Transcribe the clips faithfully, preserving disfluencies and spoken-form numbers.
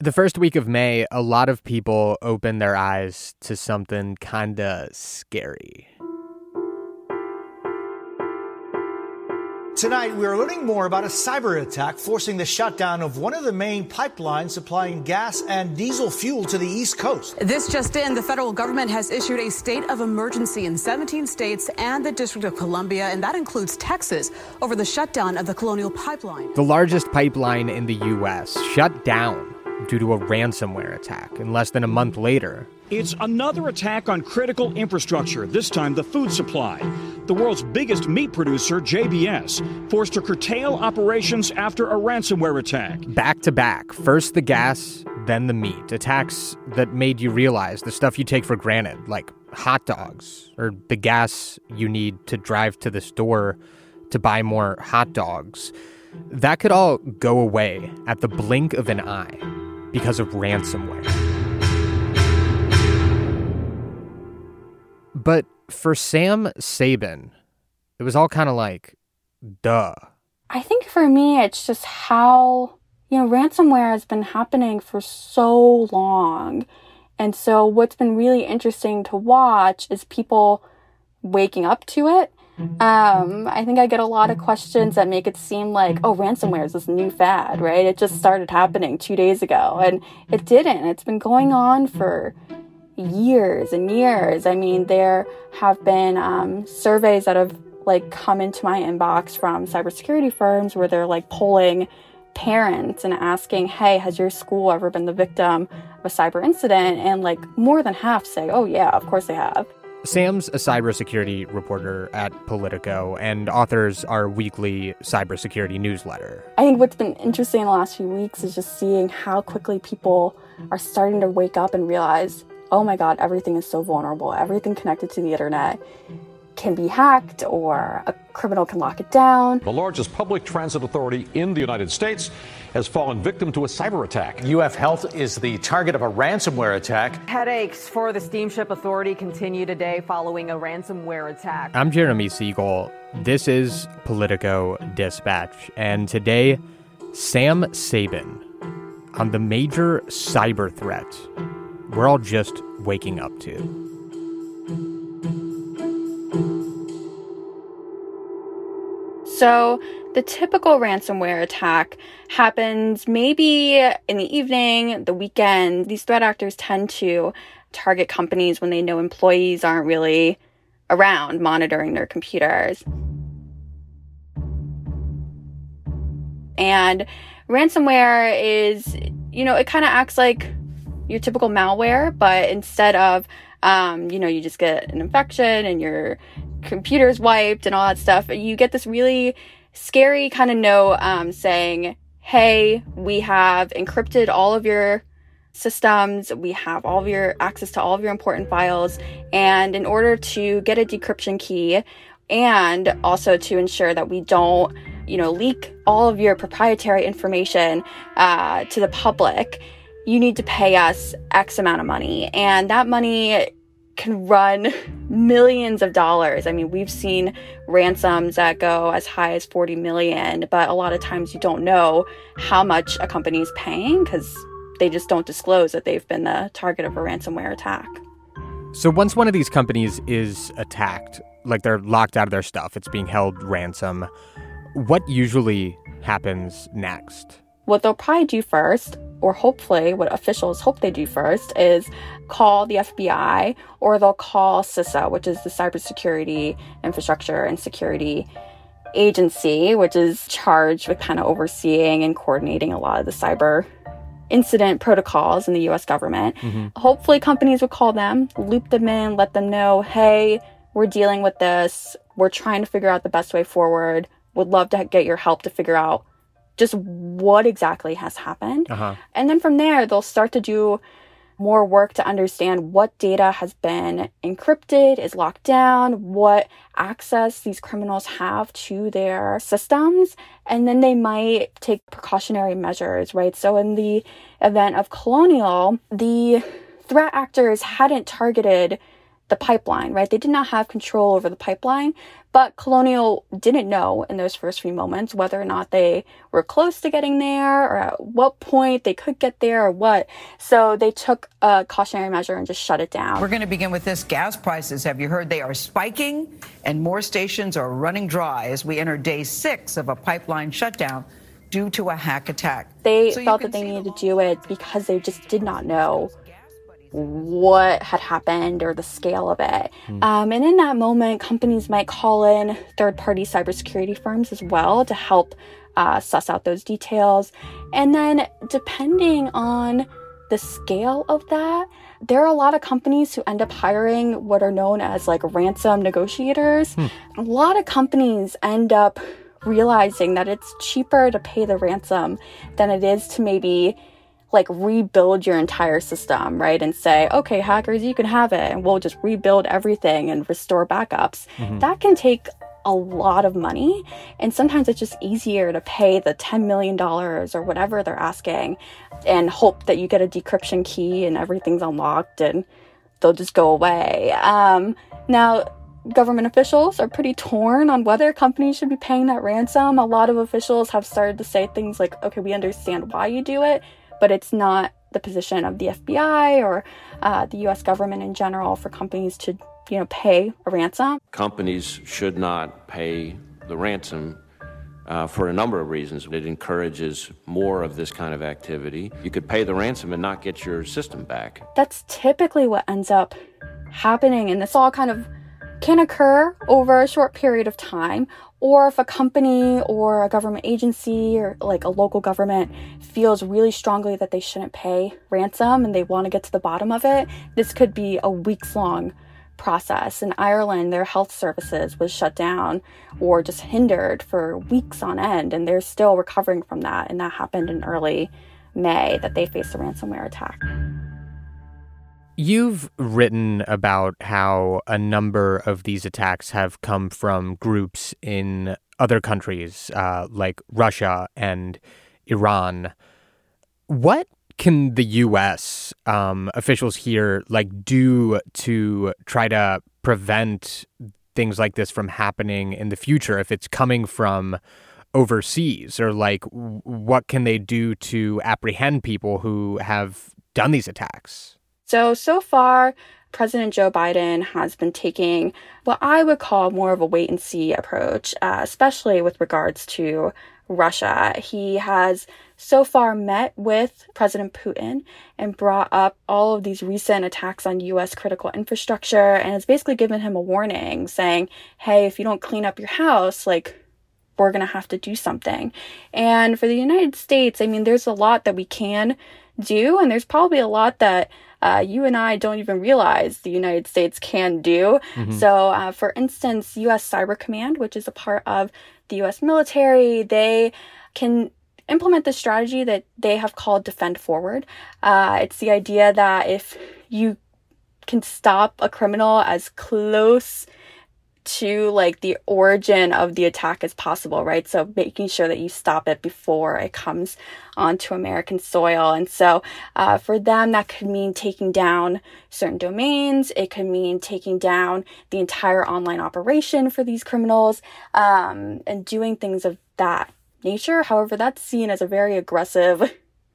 The first week of May, a lot of people opened their eyes to something kinda scary. Tonight, we are learning more about a cyber attack forcing the shutdown of one of the main pipelines supplying gas and diesel fuel to the East Coast. This just in, the federal government has issued a state of emergency in seventeen states and the District of Columbia, and that includes Texas, over the shutdown of the Colonial Pipeline. The largest pipeline in the U S shut down due to a ransomware attack, and less than a month later, it's another attack on critical infrastructure, this time the food supply. The world's biggest meat producer, J B S, forced to curtail operations after a ransomware attack. Back to back, first the gas, then the meat. Attacks that made you realize the stuff you take for granted, like hot dogs, or the gas you need to drive to the store to buy more hot dogs. That could all go away at the blink of an eye because of ransomware. But for Sam Sabin, it was all kind of like, duh. I think for me, it's just how, you know, ransomware has been happening for so long. And so what's been really interesting to watch is people waking up to it. Um, I think I get a lot of questions that make it seem like, oh, ransomware is this new fad, right? It just started happening two days ago. And it didn't. It's been going on for years and years. I mean, there have been um, surveys that have like come into my inbox from cybersecurity firms where they're like polling parents and asking, hey, has your school ever been the victim of a cyber incident? And like more than half say, oh yeah, of course they have. Sam's a cybersecurity reporter at Politico and authors our weekly cybersecurity newsletter. I think what's been interesting in the last few weeks is just seeing how quickly people are starting to wake up and realize, oh my God, everything is so vulnerable. Everything connected to the internet can be hacked or a criminal can lock it down. The largest public transit authority in the United States has fallen victim to a cyber attack. U F Health is the target of a ransomware attack. Headaches for the Steamship Authority continue today following a ransomware attack. I'm Jeremy Siegel. This is Politico Dispatch. And today, Sam Sabin on the major cyber threat we're all just waking up to. So the typical ransomware attack happens maybe in the evening, the weekend. These threat actors tend to target companies when they know employees aren't really around monitoring their computers. And ransomware is, you know, it kind of acts like your typical malware, but instead of, um, you know, you just get an infection and your computer's wiped and all that stuff, you get this really scary kind of note um, saying, hey, we have encrypted all of your systems, we have all of your access to all of your important files, and in order to get a decryption key and also to ensure that we don't, you know, leak all of your proprietary information uh, to the public, you need to pay us X amount of money. And that money can run millions of dollars. I mean, we've seen ransoms that go as high as forty million, but a lot of times you don't know how much a company is paying because they just don't disclose that they've been the target of a ransomware attack. So once one of these companies is attacked, like they're locked out of their stuff, it's being held ransom, what usually happens next? What they'll probably do first, or hopefully what officials hope they do first, is call the F B I, or they'll call CISA, which is the Cybersecurity Infrastructure and Security Agency, which is charged with kind of overseeing and coordinating a lot of the cyber incident protocols in the U S government. Mm-hmm. Hopefully companies would call them, loop them in, let them know, hey, we're dealing with this. We're trying to figure out the best way forward. Would love to get your help to figure out just what exactly has happened. Uh-huh. And then from there, they'll start to do more work to understand what data has been encrypted, is locked down, what access these criminals have to their systems. And then they might take precautionary measures, right? So in the event of Colonial, the threat actors hadn't targeted the pipeline, right? They did not have control over the pipeline, but Colonial didn't know in those first few moments whether or not they were close to getting there or at what point they could get there or what. So they took a cautionary measure and just shut it down. We're going to begin with this. Gas prices, have you heard, they are spiking and more stations are running dry as we enter day six of a pipeline shutdown due to a hack attack. They so felt that they needed to do it because they just did not know what had happened or the scale of it. Mm. Um, and in that moment, companies might call in third-party cybersecurity firms as well to help uh, suss out those details. And then depending on the scale of that, there are a lot of companies who end up hiring what are known as like ransom negotiators. Mm. A lot of companies end up realizing that it's cheaper to pay the ransom than it is to maybe like rebuild your entire system, right? And say, okay, hackers, you can have it, and we'll just rebuild everything and restore backups. Mm-hmm. That can take a lot of money. And sometimes it's just easier to pay the ten million dollars or whatever they're asking and hope that you get a decryption key and everything's unlocked and they'll just go away. Um, now, government officials are pretty torn on whether companies should be paying that ransom. A lot of officials have started to say things like, okay, we understand why you do it, but it's not the position of the F B I or uh, the U S government in general for companies to, you know, pay a ransom. Companies should not pay the ransom uh, for a number of reasons. It encourages more of this kind of activity. You could pay the ransom and not get your system back. That's typically what ends up happening, and this all kind of can occur over a short period of time. Or if a company or a government agency or like a local government feels really strongly that they shouldn't pay ransom and they want to get to the bottom of it, this could be a weeks-long process. In Ireland, their health services was shut down or just hindered for weeks on end, and they're still recovering from that. And that happened in early May, that they faced a ransomware attack. You've written about how a number of these attacks have come from groups in other countries, uh, like Russia and Iran. What can the U S um, officials here like do to try to prevent things like this from happening in the future if it's coming from overseas? Or like, what can they do to apprehend people who have done these attacks? So, so far, President Joe Biden has been taking what I would call more of a wait-and-see approach, uh, especially with regards to Russia. He has so far met with President Putin and brought up all of these recent attacks on U S critical infrastructure, and has basically given him a warning saying, hey, if you don't clean up your house, like, we're going to have to do something. And for the United States, I mean, there's a lot that we can do, and there's probably a lot that Uh, you and I don't even realize the United States can do. Mm-hmm. So, uh, for instance, U S Cyber Command, which is a part of the U S military, they can implement the strategy that they have called Defend Forward. Uh, it's the idea that if you can stop a criminal as close to like the origin of the attack as possible, right? So making sure that you stop it before it comes onto American soil. And so uh, for them, that could mean taking down certain domains. It could mean taking down the entire online operation for these criminals, um, and doing things of that nature. However, that's seen as a very aggressive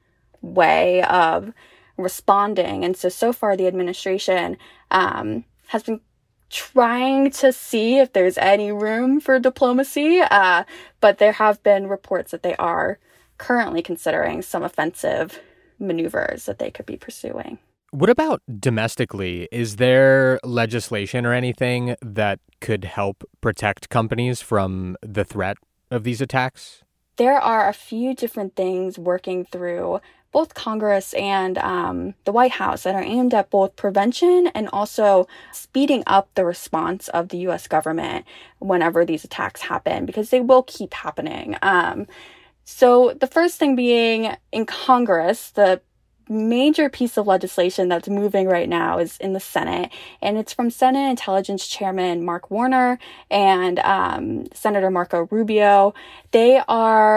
way of responding. And so, so far the administration um, has been trying to see if there's any room for diplomacy, uh, but there have been reports that they are currently considering some offensive maneuvers that they could be pursuing. What about domestically? Is there legislation or anything that could help protect companies from the threat of these attacks? There are a few different things working through both Congress and um, the White House that are aimed at both prevention and also speeding up the response of the U S government whenever these attacks happen, because they will keep happening. Um, so the first thing being in Congress, the major piece of legislation that's moving right now is in the Senate, and it's from Senate Intelligence Chairman Mark Warner and um, Senator Marco Rubio. They are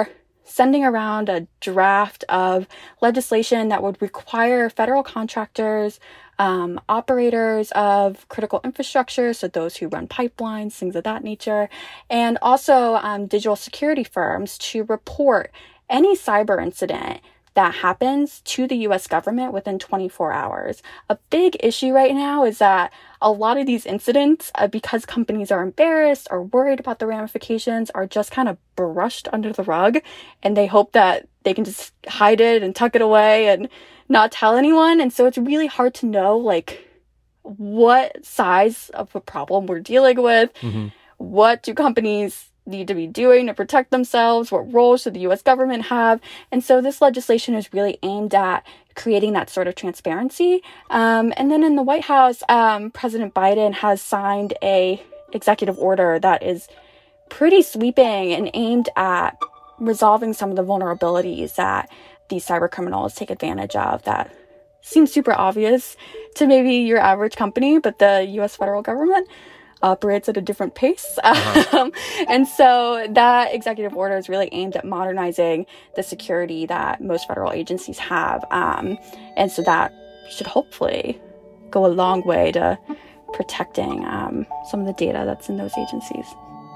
sending around a draft of legislation that would require federal contractors, um, operators of critical infrastructure, so those who run pipelines, things of that nature, and also um, digital security firms to report any cyber incident that happens to the U S government within twenty-four hours. A big issue right now is that a lot of these incidents, uh, because companies are embarrassed or worried about the ramifications, are just kind of brushed under the rug, and they hope that they can just hide it and tuck it away and not tell anyone. And so it's really hard to know, like, what size of a problem we're dealing with. Mm-hmm. What do companies need to be doing to protect themselves? What roles should the U S government have? And so this legislation is really aimed at creating that sort of transparency. Um, and then in the White House, um, President Biden has signed a executive order that is pretty sweeping and aimed at resolving some of the vulnerabilities that these cyber criminals take advantage of that seem super obvious to maybe your average company, but the U S federal government operates at a different pace. Uh-huh. Um, and so that executive order is really aimed at modernizing the security that most federal agencies have. Um, and so that should hopefully go a long way to protecting um, some of the data that's in those agencies.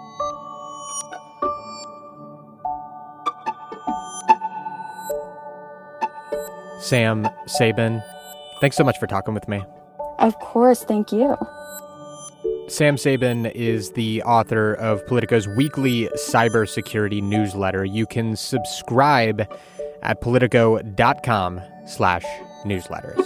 Sam Sabin, thanks so much for talking with me. Of course, thank you. Sam Sabin is the author of Politico's weekly cybersecurity newsletter. You can subscribe at politico.com slash newsletters.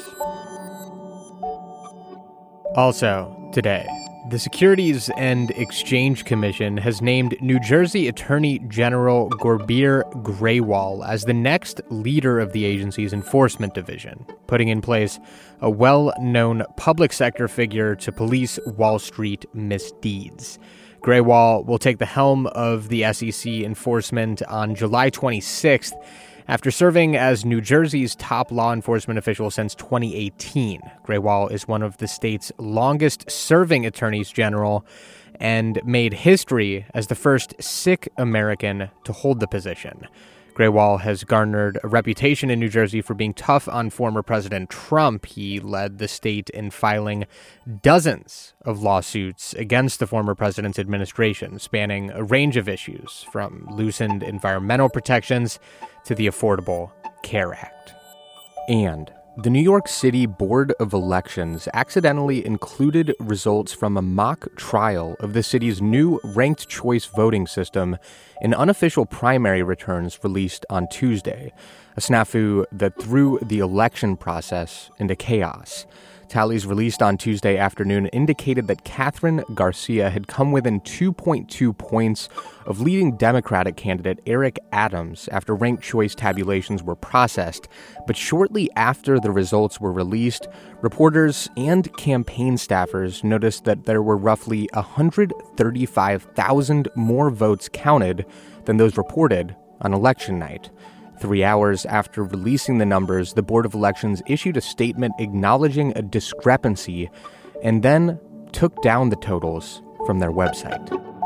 Also, today, the Securities and Exchange Commission has named New Jersey Attorney General Gurbir Grewal as the next leader of the agency's enforcement division, putting in place a well-known public sector figure to police Wall Street misdeeds. Grewal will take the helm of the S E C enforcement on July twenty-sixth, after serving as New Jersey's top law enforcement official since twenty eighteen. Grewal is one of the state's longest-serving attorneys general and made history as the first Sikh American to hold the position. Grewal has garnered a reputation in New Jersey for being tough on former President Trump. He led the state in filing dozens of lawsuits against the former president's administration, spanning a range of issues, from loosened environmental protections to the Affordable Care Act. And the New York City Board of Elections accidentally included results from a mock trial of the city's new ranked choice voting system in unofficial primary returns released on Tuesday, a snafu that threw the election process into chaos. Tallies released on Tuesday afternoon indicated that Catherine Garcia had come within two point two points of leading Democratic candidate Eric Adams after ranked choice tabulations were processed. But shortly after the results were released, reporters and campaign staffers noticed that there were roughly one hundred thirty-five thousand more votes counted than those reported on election night. Three hours after releasing the numbers, the Board of Elections issued a statement acknowledging a discrepancy and then took down the totals from their website.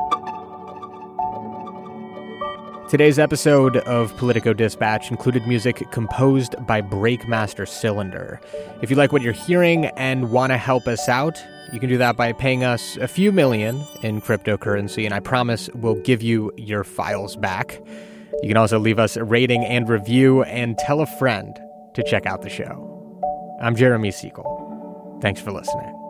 Today's episode of Politico Dispatch included music composed by Breakmaster Cylinder. If you like what you're hearing and want to help us out, you can do that by paying us a few million in cryptocurrency, and I promise we'll give you your files back. You can also leave us a rating and review and tell a friend to check out the show. I'm Jeremy Siegel. Thanks for listening.